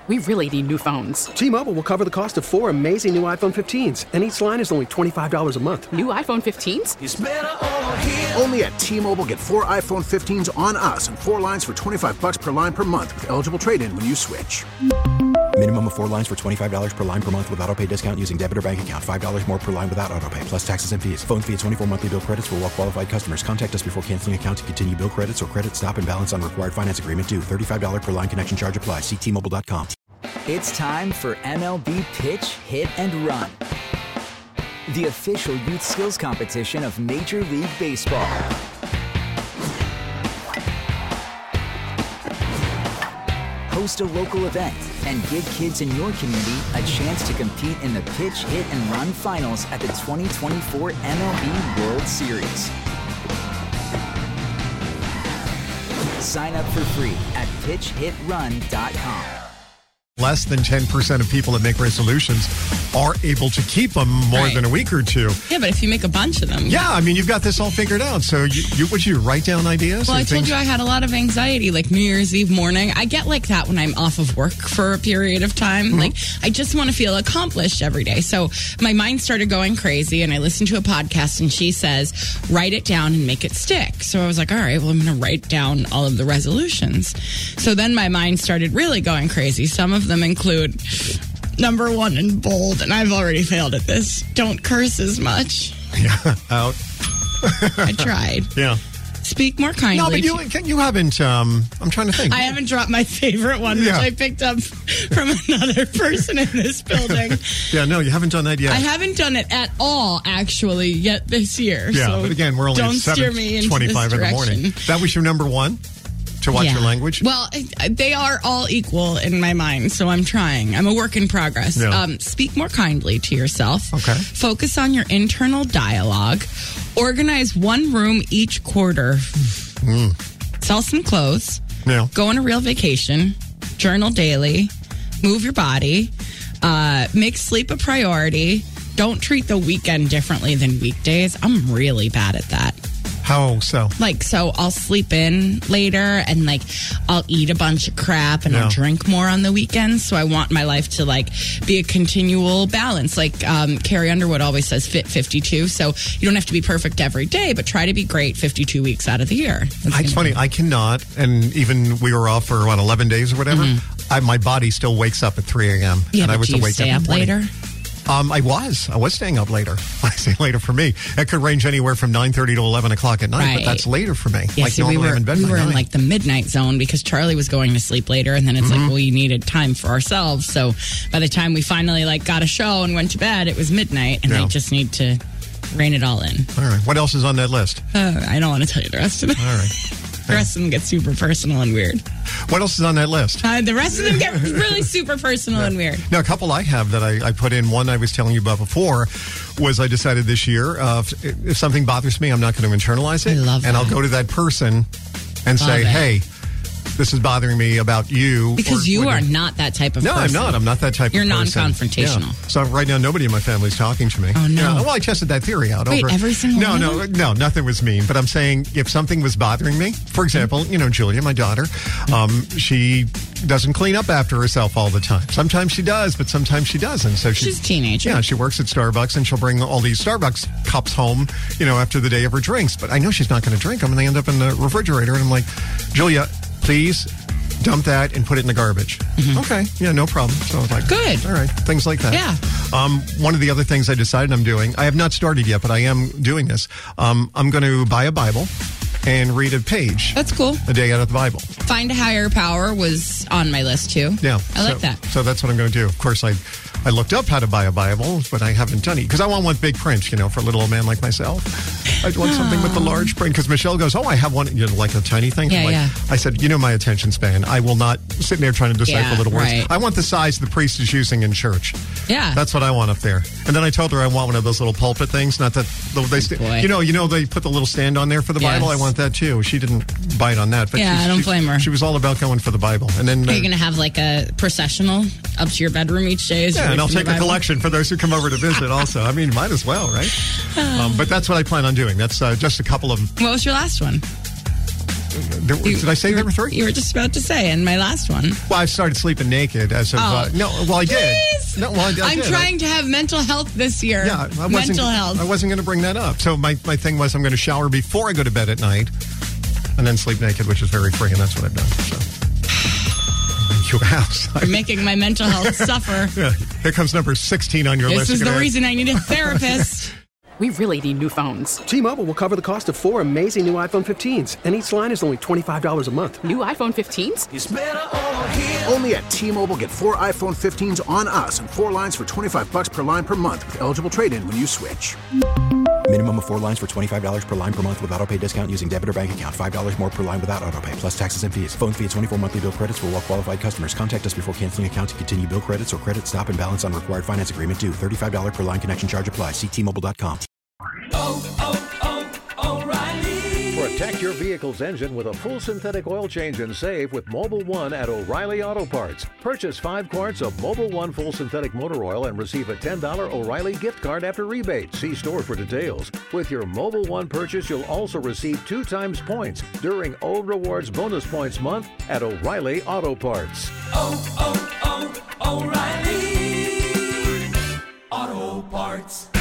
we really need new phones. T-Mobile will cover the cost of 4 amazing new iPhone 15s, and each line is only $25 a month. New iPhone 15s? It's better over here. Only at T-Mobile, get 4 iPhone 15s on us and 4 lines for $25 per line per month with eligible trade-in when you switch. Minimum of 4 lines for $25 per line per month with autopay discount using debit or bank account. $5 more per line without autopay, plus taxes and fees. Phone fee at 24 monthly bill credits for well-qualified customers. Contact us before canceling account to continue bill credits or credit stop and balance on required finance agreement due. $35 per line connection charge applies. See T-Mobile.com. It's time for MLB Pitch, Hit, and Run, the official youth skills competition of Major League Baseball. Host a local event and give kids in your community a chance to compete in the Pitch, Hit, and Run finals at the 2024 MLB World Series. Sign up for free at pitchhitrun.com. Less than 10% of people that make resolutions are able to keep them more than a week or two. Yeah, but if you make a bunch of them. Yeah, I mean, you've got this all figured out. So would you write down ideas? Well, I told you I had a lot of anxiety, like New Year's Eve morning. I get like that when I'm off of work for a period of time. Mm-hmm. Like, I just want to feel accomplished every day. So my mind started going crazy, and I listened to a podcast, and she says, write it down and make it stick. So I was like, all right, well, I'm going to write down all of the resolutions. So then my mind started really going crazy. Some of them include number 1 in bold, and I've already failed at this. Don't curse as much. Yeah, out. I tried. Yeah. Speak more kindly. No, but you haven't, I'm trying to think. I haven't dropped my favorite one, which I picked up from another person in this building. Yeah, no, you haven't done that yet. I haven't done it at all, actually, yet this year. Yeah, so but again, we're only at 7:25 in the morning. That was your number 1? To watch your language? Well, they are all equal in my mind, so I'm trying. I'm a work in progress. Yeah. Speak more kindly to yourself. Okay. Focus on your internal dialogue. Organize one room each quarter. Sell some clothes. Yeah. Go on a real vacation. Journal daily. Move your body. Make sleep a priority. Don't treat the weekend differently than weekdays. I'm really bad at that. How so? Like, so I'll sleep in later, and like I'll eat a bunch of crap, and I'll drink more on the weekends. So I want my life to like be a continual balance. Like Carrie Underwood always says, fit 52. So you don't have to be perfect every day, but try to be great 52 weeks out of the year. It's funny. I cannot, and even we were off for 11 days or whatever. My body still wakes up at 3 a.m. Yeah, and but I was do you awake stay every up morning. later? I was staying up later. I say later for me. It could range anywhere from 9:30 to 11 o'clock at night, but that's later for me. Yeah, like see, normally I'm in bed we by were 9. in like the midnight zone because Charlie was going to sleep later, and then it's like, we needed time for ourselves. So by the time we finally like got a show and went to bed, it was midnight, and I just need to rein it all in. All right. What else is on that list? I don't want to tell you the rest of it. All right. The rest of them get super personal and weird. What else is on that list? The rest of them get really super personal and weird. Now, a couple I have that I put in. One I was telling you about before was I decided this year, if something bothers me, I'm not going to internalize it. I love that. And I'll go to that person and say, hey, this is bothering me about you. Because you are not that type of person. No, I'm not. I'm not that type You're of person. You're non-confrontational. Yeah. So right now, nobody in my family is talking to me. Oh, no. Yeah. Well, I tested that theory out. Wait, every single one? No, nothing was mean. But I'm saying if something was bothering me, for example, Julia, my daughter, she doesn't clean up after herself all the time. Sometimes she does, but sometimes she doesn't. So she's a teenager. Yeah, she works at Starbucks, and she'll bring all these Starbucks cups home, after the day of her drinks. But I know she's not going to drink them, and they end up in the refrigerator. And I'm like, Julia, please dump that and put it in the garbage. Okay. Yeah, no problem. So I was like, good. All right. Things like that. Yeah. One of the other things I decided I'm doing, I have not started yet, but I am doing this. I'm going to buy a Bible and read a page. That's cool. A day out of the Bible. Find a higher power was on my list too. Yeah. I like that. So that's what I'm going to do. Of course, I looked up how to buy a Bible, but I haven't done it because I want one big print, for a little old man like myself. I want something with the large print because Michelle goes, I have one, like a tiny thing. Yeah. I said, my attention span. I will not sit there trying to decipher little words. Right. I want the size the priest is using in church. Yeah. That's what I want up there. And then I told her I want one of those little pulpit things. Not that they put the little stand on there for the Bible. I want that too. She didn't bite on that. But I don't blame her. She was all about going for the Bible. And then are you going to have like a processional up to your bedroom each day? And I'll take a collection for those who come over to visit also. I mean, might as well, right? But that's what I plan on doing. That's just a couple of... What was your last one? Did I say there were 3? You were just about to say, and my last one. Well, I started sleeping naked as of... I did. No, well, I did. I'm trying to have mental health this year. Yeah, mental health. I wasn't going to bring that up. So my thing was I'm going to shower before I go to bed at night and then sleep naked, which is very free, and that's what I've done. So. You're making my mental health suffer. Yeah. Here comes number 16 on your list. This is the reason I need a therapist. We really need new phones. T-Mobile will cover the cost of 4 amazing new iPhone 15s, and each line is only $25 a month. New iPhone 15s? It's better over here. Only at T-Mobile, get 4 iPhone 15s on us and 4 lines for $25 per line per month with eligible trade-in when you switch. Minimum of 4 lines for $25 per line per month with autopay discount using debit or bank account. $5 more per line without autopay, plus taxes and fees. Phone fee at 24 monthly bill credits for well-qualified customers. Contact us before canceling account to continue bill credits or credit stop and balance on required finance agreement due. $35 per line connection charge applies. See T-Mobile.com. O'Reilly. Protect your vehicle's engine with a full synthetic oil change and save with Mobil 1 at O'Reilly Auto Parts. Purchase 5 quarts of Mobil 1 full synthetic motor oil and receive a $10 O'Reilly gift card after rebate. See store for details. With your Mobil 1 purchase, you'll also receive 2 times points during O Rewards Bonus Points Month at O'Reilly Auto Parts. O'Reilly Auto Parts.